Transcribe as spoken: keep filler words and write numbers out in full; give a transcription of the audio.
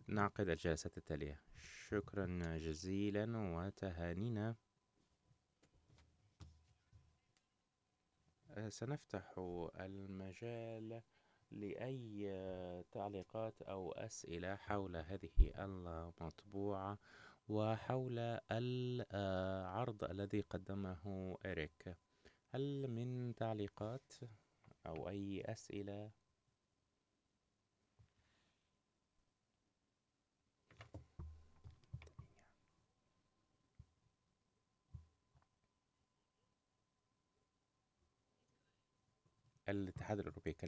نعقد الجلسة التالية. شكرا جزيلا وتهانينا. سنفتح المجال لأي تعليقات أو أسئلة حول هذه المطبوعة وحول العرض الذي قدمه إريك. هل من تعليقات أو أي أسئلة؟ الاتحاد الأوروبي